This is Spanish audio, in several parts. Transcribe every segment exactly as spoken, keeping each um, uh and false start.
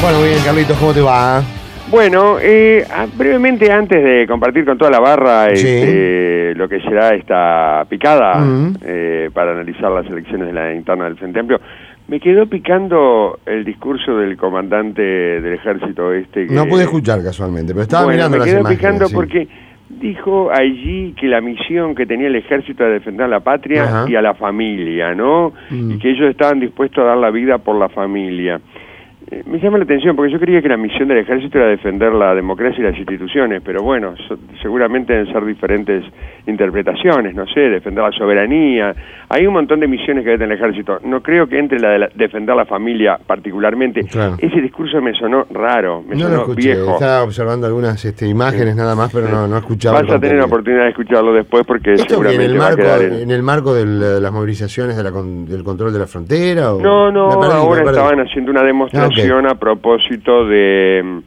Bueno, bien, Carlitos, ¿cómo te va? Bueno, eh, brevemente antes de compartir con toda la barra Sí. este, lo que será esta picada Uh-huh. eh, para analizar las elecciones de la interna del Frente Amplio, me quedó picando el discurso del comandante del ejército este. Que, no pude escuchar casualmente, pero estaba bueno, mirando me las quedó imágenes. picando sí. porque dijo allí que la misión que tenía el ejército era defender a la patria Ajá. y a la familia, ¿no? Mm. Y que ellos estaban dispuestos a dar la vida por la familia. Eh, me llama la atención porque yo creía que la misión del ejército era defender la democracia y las instituciones, pero bueno, so, seguramente deben ser diferentes interpretaciones, no sé, defender la soberanía. Hay un montón de misiones que debe tener el ejército. No creo que entre la de la, defender la familia particularmente. Claro. Ese discurso me sonó raro, me No sonó lo escuché, viejo. estaba observando algunas este, imágenes Sí. nada más, pero no, no escuchaba. Vas a tener la oportunidad de escucharlo después porque ¿Esto que seguramente en el va a marco, quedar en... en el marco del, de las movilizaciones de la con, del control de la frontera? O... No, no, Me perdí, ahora me perdí. estaban haciendo una demostración Ah, a propósito de,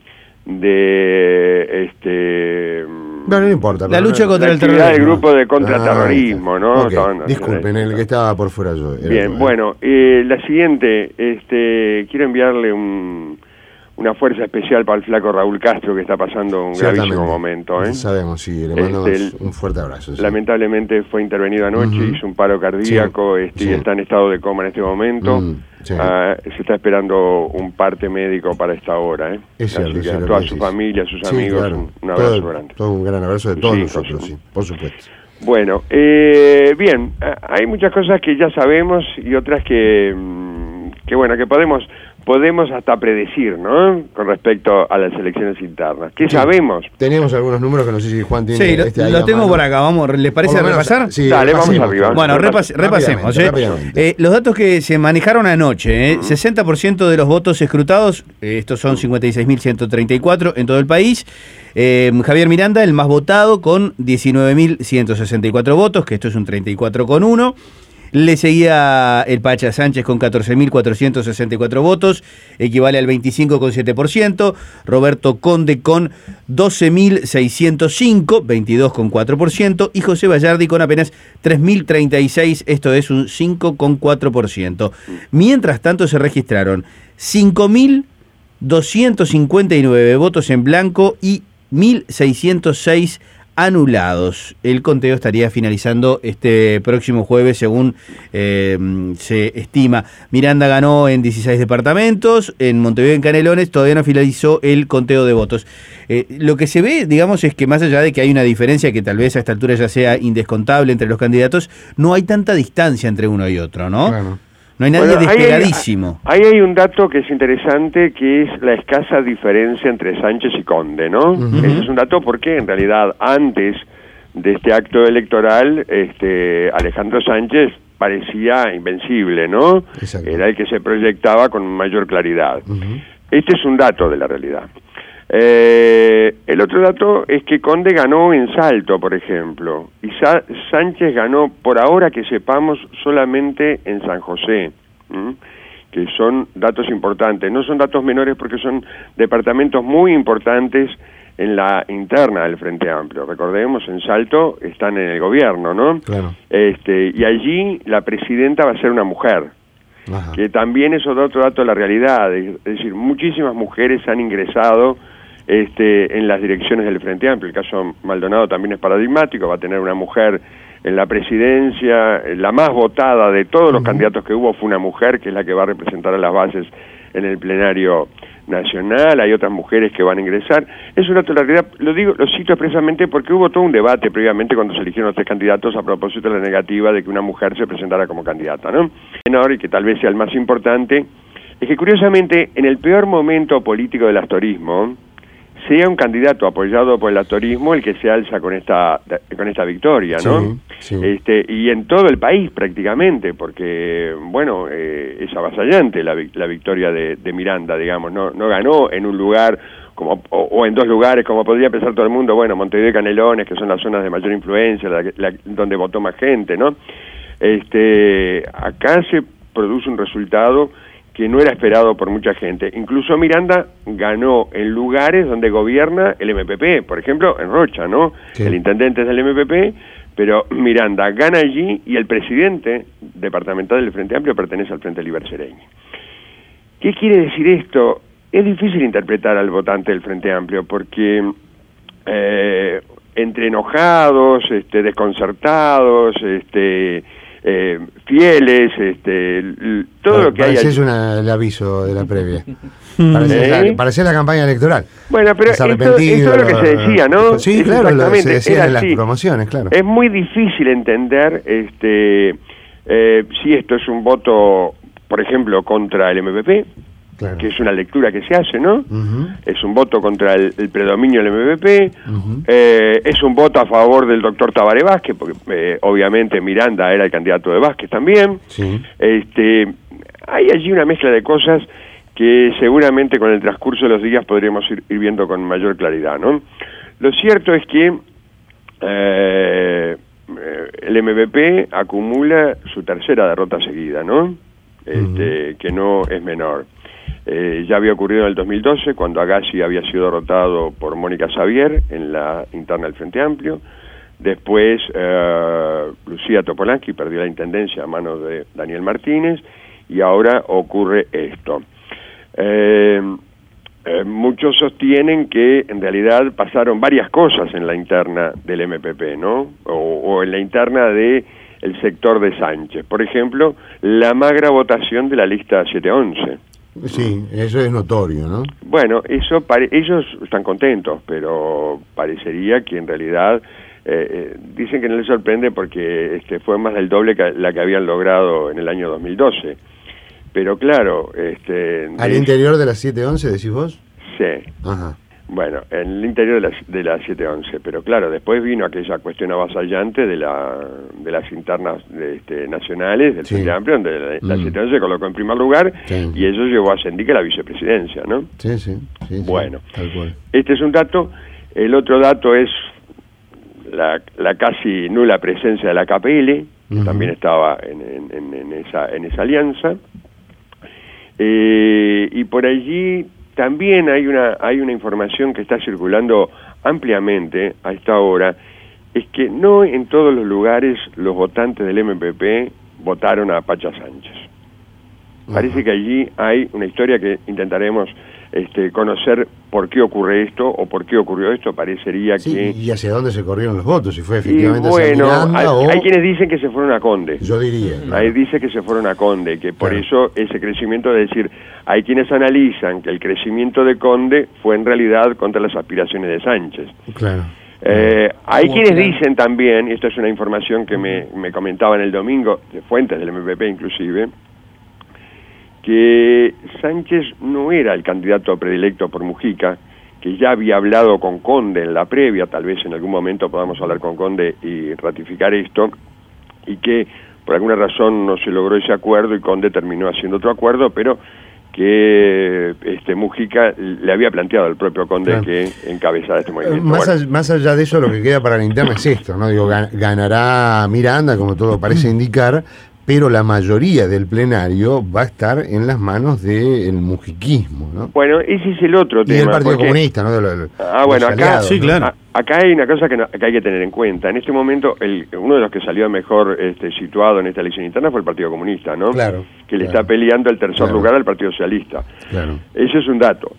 de este... Bueno, no importa. La pero lucha no, contra la el actividad del terrorismo. grupo de contraterrorismo, Ah, ¿no? ok. Estaban- Disculpen, el que estaba por fuera yo. era Bien, yo, ¿eh? bueno, eh, la siguiente, este, quiero enviarle un, una fuerza especial para el flaco Raúl Castro, que está pasando un Ciertamente. gravísimo momento, ¿eh? Sabemos, sí, le mandamos Este, un fuerte abrazo. sí. Lamentablemente fue intervenido anoche, Ujú. hizo un paro cardíaco, Sí, este, sí. y está en estado de coma en este momento. Mm, sí. Ah, se está esperando un parte médico para esta hora, ¿eh? Es cierto, Así es que a cierto toda que su decís. familia, a sus Sí, amigos, claro. un, un abrazo todo, grande. todo un gran abrazo de Sus todos hijos, nosotros, sí. sí, por supuesto. Bueno, eh, bien, ah, hay muchas cosas que ya sabemos y otras que, mm, que bueno, que podemos podemos hasta predecir, ¿no? Con respecto a las elecciones internas. ¿Qué Sí. sabemos? Tenemos algunos números que no sé si Juan tiene. Sí, lo, este, ahí lo a tengo mano. por acá, vamos, ¿les parece Por lo menos, repasar? sí, Dale, vamos repasemos. arriba. Bueno, repas- Rápidamente, repasemos. ¿eh? rápidamente. Eh, los datos que se manejaron anoche, ¿eh? sesenta por ciento de los votos escrutados, eh, estos son cincuenta y seis mil ciento treinta y cuatro en todo el país. Eh, Javier Miranda, el más votado, con diecinueve mil ciento sesenta y cuatro votos, que esto es un treinta y cuatro coma uno. Le seguía el Pacha Sánchez con catorce mil cuatrocientos sesenta y cuatro votos, equivale al veinticinco coma siete por ciento. Roberto Conde con doce mil seiscientos cinco, veintidós coma cuatro por ciento. Y José Bayardi con apenas tres mil treinta y seis, esto es un cinco coma cuatro por ciento. Mientras tanto se registraron cinco mil doscientos cincuenta y nueve votos en blanco y mil seiscientos seis anulados. El conteo estaría finalizando este próximo jueves, según eh, se estima. Miranda ganó en dieciséis departamentos, en Montevideo y en Canelones todavía no finalizó el conteo de votos. Eh, lo que se ve, digamos, es que más allá de que hay una diferencia que tal vez a esta altura ya sea indescontable entre los candidatos, no hay tanta distancia entre uno y otro, ¿no? Claro. No hay nadie Bueno, ahí hay- despegadísimo. Ahí hay un dato que es interesante, que es la escasa diferencia entre Sánchez y Conde, ¿no? Ujú. Ese es un dato porque en realidad antes de este acto electoral, este Alejandro Sánchez parecía invencible, ¿no? Exacto. Era el que se proyectaba con mayor claridad. Ujú. Este es un dato de la realidad. Eh, el otro dato es que Conde ganó en Salto, por ejemplo, y Sa- Sánchez ganó, por ahora que sepamos, solamente en San José, ¿m? Que son datos importantes. No son datos menores porque son departamentos muy importantes en la interna del Frente Amplio. Recordemos, en Salto están en el gobierno, ¿no? Claro. Este, y allí la presidenta va a ser una mujer. Ajá. Que también es otro dato de la realidad, es decir, muchísimas mujeres han ingresado este, en las direcciones del Frente Amplio. El caso Maldonado también es paradigmático, va a tener una mujer en la presidencia, la más votada de todos los Ujú. candidatos que hubo fue una mujer, que es la que va a representar a las bases en el plenario nacional. Hay otras mujeres que van a ingresar. Es un dato de la realidad, lo digo, lo cito expresamente porque hubo todo un debate previamente cuando se eligieron los tres candidatos a propósito de la negativa de que una mujer se presentara como candidata, ¿no? Menor, y que tal vez sea el más importante, es que curiosamente en el peor momento político del astorismo sea un candidato apoyado por el astorismo el que se alza con esta con esta victoria, ¿no? Sí, sí. Este, y en todo el país prácticamente, porque, bueno, eh, es avasallante la, la victoria de, de Miranda, digamos, no no ganó en un lugar como o, o en dos lugares, como podría pensar todo el mundo, bueno, Montevideo y Canelones, que son las zonas de mayor influencia, la, la, donde votó más gente, ¿no? Este, acá se produce un resultado que no era esperado por mucha gente. Incluso Miranda ganó en lugares donde gobierna el M P P, por ejemplo, en Rocha, ¿no? Sí. El intendente es del M P P, pero Miranda gana allí y el presidente departamental del Frente Amplio pertenece al Frente Liber Sereñi. ¿Qué quiere decir esto? es difícil interpretar al votante del Frente Amplio porque eh, entre enojados, este, desconcertados, este, eh, fieles, este, l- todo Para- lo que hay Parece allí. es una, el aviso de la previa. Parece, ¿Eh? la, parece la campaña electoral. Bueno, pero Es esto, arrepentido, esto es lo que se decía, ¿no? Sí, Es claro, lo, se exactamente, decía era en las así. promociones, claro. Es muy difícil entender este eh, si esto es un voto, por ejemplo, contra el M P P, Claro. que es una lectura que se hace, ¿no? Ujú. Es un voto contra el, el predominio del M P P, Ujú. eh, es un voto a favor del doctor Tabaré Vázquez, porque eh, obviamente Miranda era el candidato de Vázquez también. Sí. Este, hay allí una mezcla de cosas que seguramente con el transcurso de los días podremos ir, ir viendo con mayor claridad, ¿no? Lo cierto es que eh, el M P P acumula su tercera derrota seguida, ¿no? Este, que no es menor. Eh, ya había ocurrido en el dos mil doce, cuando Agassi había sido derrotado por Mónica Xavier en la interna del Frente Amplio. Después, eh, Lucía Topolansky perdió la intendencia a manos de Daniel Martínez, y ahora ocurre esto. Eh, eh, muchos sostienen que en realidad pasaron varias cosas en la interna del M P P, ¿no? O, o en la interna de el sector de Sánchez. Por ejemplo, la magra votación de la lista siete once. Sí, eso es notorio, ¿no? Bueno, eso pare- ellos están contentos, pero parecería que en realidad eh, eh, dicen que no les sorprende porque este fue más del doble que la que habían logrado en el año dos mil doce. Pero claro, este Al de- interior de las siete once, decís vos. sí. Ajá. Bueno, en el interior de las de la siete once, pero claro, después vino aquella cuestión avasallante de la de las internas de, este, nacionales del Sí. Frente Amplio, donde la, la Mm. siete once se colocó en primer lugar, Sí. y eso llevó a Sendic a la vicepresidencia, ¿no? Sí, sí, sí, sí, Bueno. tal cual. Este es un dato. El otro dato es la, la casi nula presencia de la K P L, que Ujú. también estaba en, en- en- en esa, en esa alianza. Eh, y por allí también hay una, hay una información que está circulando ampliamente a esta hora, es que no en todos los lugares los votantes del M P P votaron a Pacha Sánchez. Parece Ajá. que allí hay una historia que intentaremos este, conocer por qué ocurre esto o por qué ocurrió esto. Parecería Sí, que... y hacia dónde se corrieron los votos, si fue Y efectivamente hacia bueno, Miranda hay, o... hay quienes dicen que se fueron a Conde. Yo diría. claro. Ahí dice que se fueron a Conde, que por Claro. eso ese crecimiento, es decir, hay quienes analizan que el crecimiento de Conde fue en realidad contra las aspiraciones de Sánchez. Claro. Eh, hay ¿Cómo quienes opinan? dicen también, y esto es una información que me, me comentaban el domingo, de fuentes del M P P inclusive, que Sánchez no era el candidato predilecto por Mujica, que ya había hablado con Conde en la previa, tal vez en algún momento podamos hablar con Conde y ratificar esto, y que por alguna razón no se logró ese acuerdo y Conde terminó haciendo otro acuerdo, pero que este Mujica le había planteado al propio Conde Claro. que encabezara este Eh, movimiento. Más, Bueno, allá, más allá de eso, lo que queda para la interna es esto, ¿no? Digo, gan- ganará Miranda, como todo parece indicar, pero la mayoría del plenario va a estar en las manos del mujiquismo, ¿no? bueno, ese es el otro Y tema. del Partido porque- Comunista, ¿no? De lo- de Ah, bueno, los acá, aliados, Sí, ¿no? claro. a- acá hay una cosa que, no- que hay que tener en cuenta. En este momento, el, uno de los que salió mejor este, situado en esta elección interna fue el Partido Comunista, ¿no? Claro, Que le claro. está peleando el tercer Claro. lugar al Partido Socialista. Claro. Ese es un dato.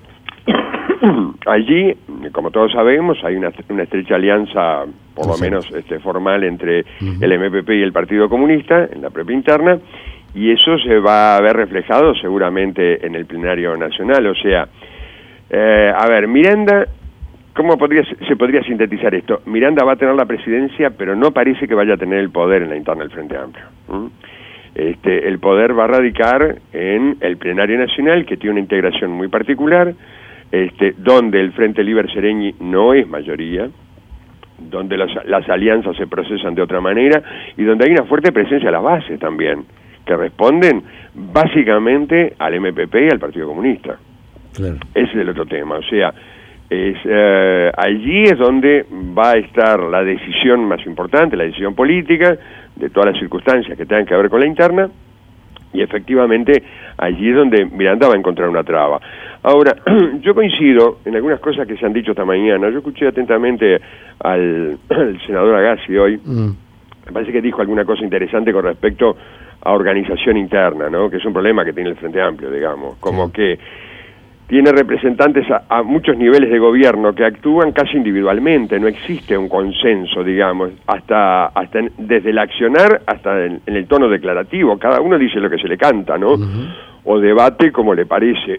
Allí, como todos sabemos, hay una, una estrecha alianza, por lo Exacto. menos este, formal, entre Ujú. el M P P y el Partido Comunista, en la propia interna, y eso se va a ver reflejado seguramente en el plenario nacional. O sea, eh, a ver, Miranda, ¿cómo podría, se podría sintetizar esto? Miranda va a tener la presidencia, pero no parece que vaya a tener el poder en la interna del Frente Amplio. ¿Mm? Este, el poder va a radicar en el plenario nacional, que tiene una integración muy particular, este, donde el Frente Liber Sereñi no es mayoría, donde las, las alianzas se procesan de otra manera y donde hay una fuerte presencia de las bases también, que responden básicamente al M P P y al Partido Comunista. Claro. Ese es el otro tema, o sea, es, eh, allí es donde va a estar la decisión más importante, la decisión política, de todas las circunstancias que tengan que ver con la interna, y efectivamente allí es donde Miranda va a encontrar una traba. Ahora, yo coincido en algunas cosas que se han dicho esta mañana. Yo escuché atentamente al, al senador Agassi hoy. Mm. Me parece que dijo alguna cosa interesante con respecto a organización interna, ¿no? Que es un problema que tiene el Frente Amplio, digamos, como Sí. que tiene representantes a, a muchos niveles de gobierno que actúan casi individualmente, no existe un consenso, digamos, hasta hasta en, desde el accionar hasta en, en el tono declarativo, cada uno dice lo que se le canta, ¿no? Uh-huh. O debate como le parece.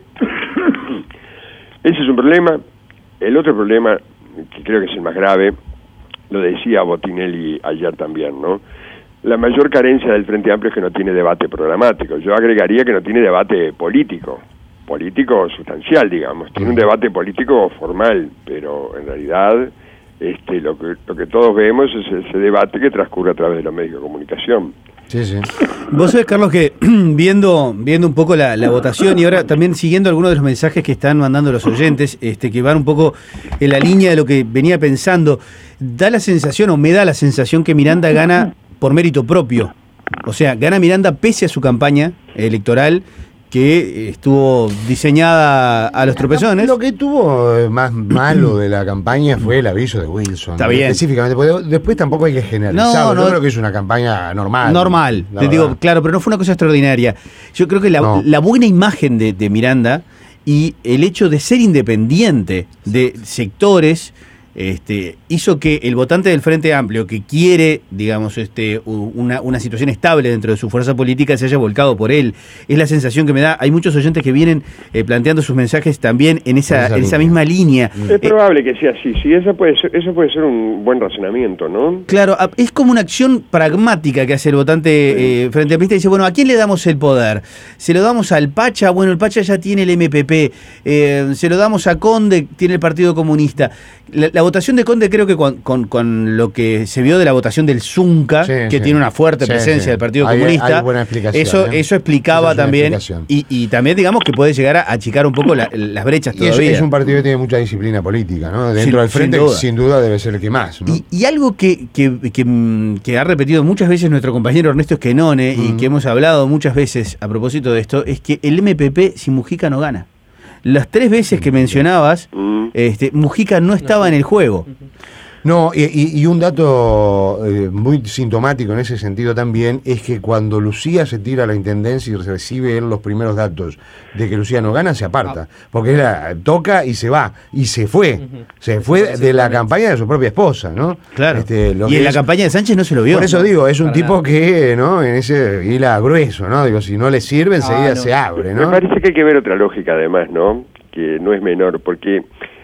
Ese es un problema. El otro problema, que creo que es el más grave, lo decía Botinelli ayer también, ¿no? La mayor carencia del Frente Amplio es que no tiene debate programático. Yo agregaría que no tiene debate político. político sustancial, digamos, tiene un debate político formal, pero en realidad este, lo que lo que todos vemos es ese debate que transcurre a través de los medios de comunicación. Sí, sí. Vos sabés, Carlos, que viendo viendo un poco la, la votación y ahora también siguiendo algunos de los mensajes que están mandando los oyentes, este, que van un poco en la línea de lo que venía pensando, da la sensación, o me da la sensación, que Miranda gana por mérito propio. O sea, gana Miranda pese a su campaña electoral, que estuvo diseñada a los tropezones. Lo que tuvo más malo de la campaña fue el aviso de Wilson. Está bien. Específicamente, porque después tampoco hay que generalizar. No, no, Yo creo que es una campaña normal. Normal, te digo, claro, pero no fue una cosa extraordinaria. Yo creo que la, no. la buena imagen de, de Miranda y el hecho de ser independiente de sectores Este, hizo que el votante del Frente Amplio, que quiere, digamos, este, una, una situación estable dentro de su fuerza política, se haya volcado por él. Es la sensación que me da. Hay muchos oyentes que vienen eh, planteando sus mensajes también en esa, esa, en esa misma línea. Es eh, probable que sea así, sí, eso puede ser, eso puede ser un buen razonamiento, ¿no? Claro, es como una acción pragmática que hace el votante eh, Frente Amplista y dice, bueno, ¿a quién le damos el poder? ¿Se lo damos al Pacha? Bueno, el Pacha ya tiene el M P P. Eh, ¿Se lo damos a Conde? Tiene el Partido Comunista. La, la votación de Conde, creo que con, con, con lo que se vio de la votación del Zunca, sí, que sí. tiene una fuerte sí, presencia sí. del Partido hay, Comunista, hay buena explicación, eso, ¿eh? eso explicaba eso también, y, y también digamos que puede llegar a achicar un poco la, las brechas todavía. Y es, es un partido que tiene mucha disciplina política, ¿no? Dentro sin, del Frente, sin duda. sin duda debe ser el que más, ¿no? Y, y algo que, que, que, que ha repetido muchas veces nuestro compañero Ernesto Esquenone, mm. y que hemos hablado muchas veces a propósito de esto, es que el M P P sin Mujica no gana. Las tres veces que mencionabas, este, Mujica no estaba en el juego. No, y, y un dato eh, muy sintomático en ese sentido también es que cuando Lucía se tira a la intendencia y recibe él los primeros datos de que Lucía no gana, se aparta, porque ella toca y se va, y se fue, uh-huh. se fue de la campaña de su propia esposa, ¿no? Claro, este, lo y en es, la campaña de Sánchez no se lo vio. Por eso ¿no? digo, es un Para tipo nada. que, ¿no? En ese hila grueso, ¿no? Digo, si no le sirve, enseguida ah, no. se abre, ¿no? Me parece que hay que ver otra lógica además, ¿no? Que no es menor, porque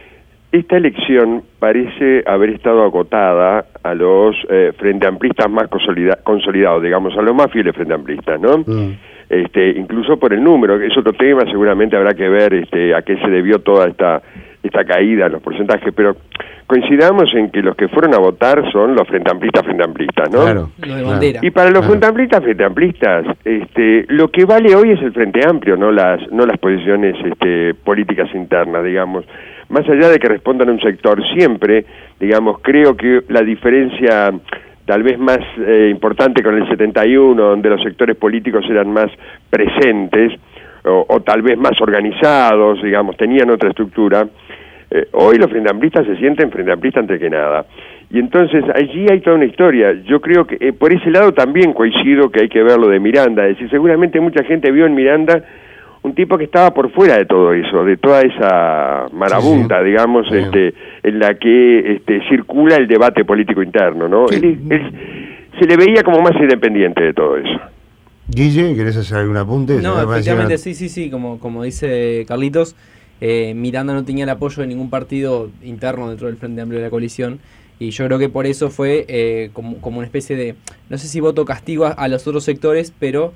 esta elección parece haber estado acotada a los eh, frente amplistas más consolida- consolidados, digamos, a los más fieles frente amplistas, ¿no? Mm. Este, incluso por el número, que es otro tema, seguramente habrá que ver este, a qué se debió toda esta esta caída, los porcentajes, pero coincidamos en que los que fueron a votar son los frente amplistas, frente amplistas, ¿no? Claro, lo de bandera. Y para los claro. frente amplistas, frente amplistas, este, lo que vale hoy es el Frente Amplio, no las no las posiciones este, políticas internas, digamos. Más allá de que respondan a un sector siempre, digamos, creo que la diferencia tal vez más eh, importante con el setenta y uno, donde los sectores políticos eran más presentes, o, o tal vez más organizados, digamos, tenían otra estructura, eh, hoy los frente amplistas se sienten frente amplistas antes que nada. Y entonces allí hay toda una historia. Yo creo que eh, por ese lado también coincido que hay que ver lo de Miranda, es decir, seguramente mucha gente vio en Miranda un tipo que estaba por fuera de todo eso, de toda esa marabunta, sí, sí. digamos, sí. este, en la que este, circula el debate político interno, ¿no? Sí. Él, él se le veía como más independiente de todo eso. Guille, ¿querés hacer algún apunte? No, efectivamente, sí, sí, sí, como, como dice Carlitos, eh, Miranda no tenía el apoyo de ningún partido interno dentro del Frente Amplio de la coalición, y yo creo que por eso fue eh, como, como una especie de, no sé si voto castigo a, a los otros sectores, pero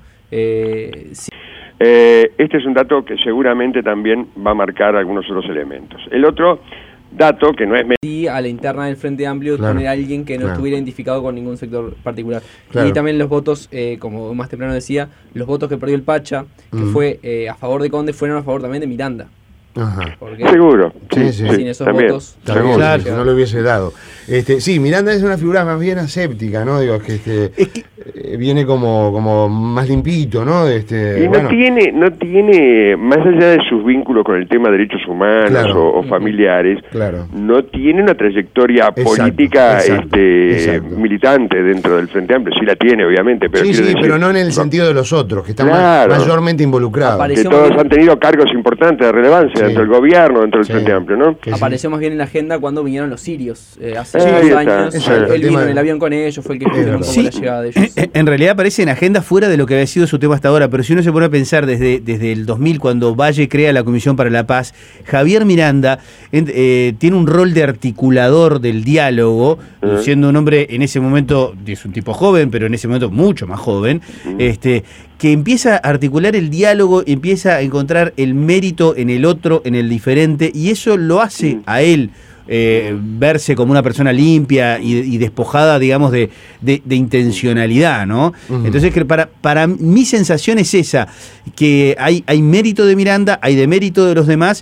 eh, sí. Eh, este es un dato que seguramente también va a marcar algunos otros elementos. El otro dato, que no es... Sí, a la interna del Frente Amplio, claro, poner a alguien que no claro. estuviera identificado con ningún sector particular. Claro. Y también los votos, eh, como más temprano decía, los votos que perdió el Pacha, que uh-huh. fue eh, a favor de Conde, fueron a favor también de Miranda. Ajá. Porque, seguro. Sí, sí. Sin esos también. votos... También, claro, si no lo hubiese dado. Este, sí, Miranda es una figura más bien aséptica, ¿no? Digo, que, este, Es que eh, viene como, como más limpito, ¿no? Este, Y no bueno, tiene, no tiene, más allá de sus vínculos con el tema de derechos humanos Claro. o, o familiares, Claro. no tiene una trayectoria Exacto, política exacto, este, exacto. militante dentro del Frente Amplio. Sí la tiene, obviamente, pero sí, quiero sí, decir, pero no en el sentido de los otros, que están Claro. ma- mayormente involucrados. Apare- que Pareció todos muy- han tenido cargos importantes de relevancia Sí. dentro del gobierno, dentro del Sí. Frente Amplio, ¿no? Que sí. Apareció más bien en la agenda cuando vinieron los sirios. Eh, hace Sí, unos ahí está. años. Exacto, el Él vino tema en de- el avión con ellos, fue el que gestionó un verdad. poco la Sí. llegada de ellos. En realidad aparece en agenda fuera de lo que había sido su tema hasta ahora, pero si uno se pone a pensar desde, desde el dos mil, cuando Valle crea la Comisión para la Paz, Javier Miranda en- eh, tiene un rol de articulador del diálogo, Ujú. siendo un hombre en ese momento, es un tipo joven, pero en ese momento mucho más joven, este, que empieza a articular el diálogo, empieza a encontrar el mérito en el otro, en el diferente, y eso lo hace a él eh, verse como una persona limpia y, y despojada, digamos, de, de- de intencionalidad, ¿no? Ujú. Entonces, que para, para mi sensación es esa, que hay, hay mérito de Miranda, hay demérito de los demás,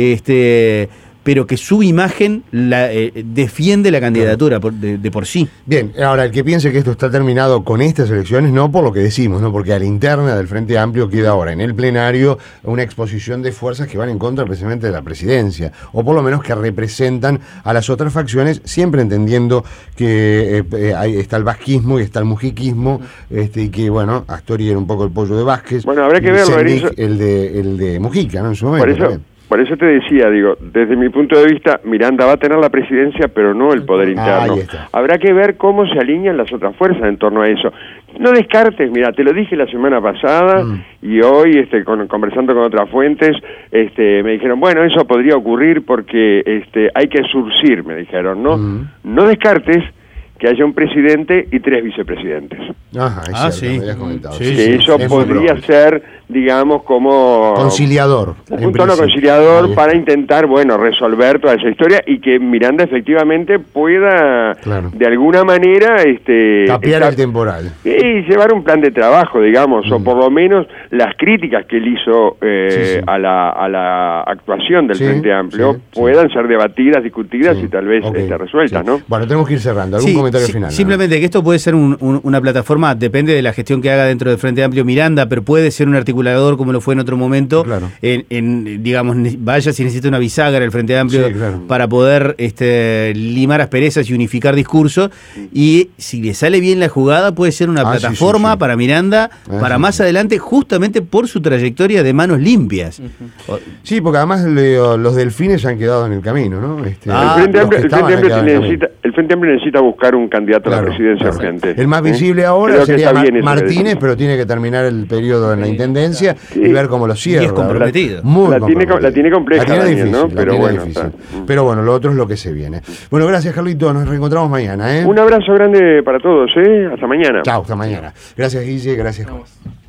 este, pero que su imagen la, eh, defiende la candidatura por- de, de por sí. Bien, ahora el que piense que esto está terminado con estas elecciones, no por lo que decimos, no porque a la interna del Frente Amplio queda ahora en el plenario una exposición de fuerzas que van en contra precisamente de la presidencia, o por lo menos que representan a las otras facciones, siempre entendiendo que eh, eh, ahí está el vasquismo y está el mujiquismo, este, y que bueno, Astori era un poco el pollo de Vázquez, Bueno, habrá que y verlo, Sendik Erizo. el de, el de Mujica, ¿no? En su momento Por eso, también. por eso te decía, digo, desde mi punto de vista, Miranda va a tener la presidencia, pero no el poder interno. ahí está. Habrá que ver cómo se alinean las otras fuerzas en torno a eso. No descartes, mira, te lo dije la semana pasada Mm. y hoy, este, con- conversando con otras fuentes, este, me dijeron, bueno, eso podría ocurrir porque, este, hay que surcir, me dijeron, ¿no? Mm. No descartes que haya un presidente y tres vicepresidentes. Ajá, es Ah, cierto, sí. me habías comentado. Sí, Que sí, eso es muy podría probable. ser, digamos, como... Conciliador. un en tono principio. conciliador Ahí para está. intentar, bueno, resolver toda esa historia y que Miranda efectivamente pueda, Claro. de alguna manera, este, Tapiar estar- el temporal. y llevar un plan de trabajo, digamos, o Mm. por lo menos las críticas que él hizo eh, Sí, sí. A, la, a la actuación del Sí, Frente Amplio sí, sí. puedan ser debatidas, discutidas Sí, y tal vez ok, este, resueltas, sí. ¿no? Bueno, tenemos que ir cerrando. ¿Algún Sí, comentario sí, final? ¿no? Simplemente que esto puede ser un- un- una plataforma, depende de la gestión que haga dentro del Frente Amplio Miranda, pero puede ser un articulador como lo fue en otro momento. Claro. En, en, digamos, ne- vaya si necesita una bisagra el Frente Amplio Sí, claro. para poder este, limar asperezas y unificar discursos. Y si le sale bien la jugada, puede ser una Ah, sí, plataforma sí, sí. para Miranda Ah, para sí, más sí. adelante, justamente por su trayectoria de manos limpias. O- Sí, porque además le- los delfines ya han quedado en el camino, ¿no? Este, Ah, el Frente los Amplio, que el Frente estaban han Amplio quedado en el camino. necesita, el Frente Amplio necesita buscar un candidato a Claro, la presidencia claro. urgente. El más ¿eh? visible ahora Creo que sería está Ma- bien eso que Martínez, decís. pero tiene que terminar el periodo en la Sí, intendencia Sí. y ver cómo lo cierra. Y es comprometido. Muy La tiene co- comprometido. la tiene compleja La tiene Daniel, difícil, ¿no? la Pero tiene bueno, difícil. está. Pero bueno, lo otro es lo que se viene. Bueno, gracias, Carlito. Nos reencontramos mañana, ¿eh? Un abrazo grande para todos, ¿eh? Hasta mañana. Chao, hasta mañana. Gracias, Guille. Gracias, Juan. Vamos.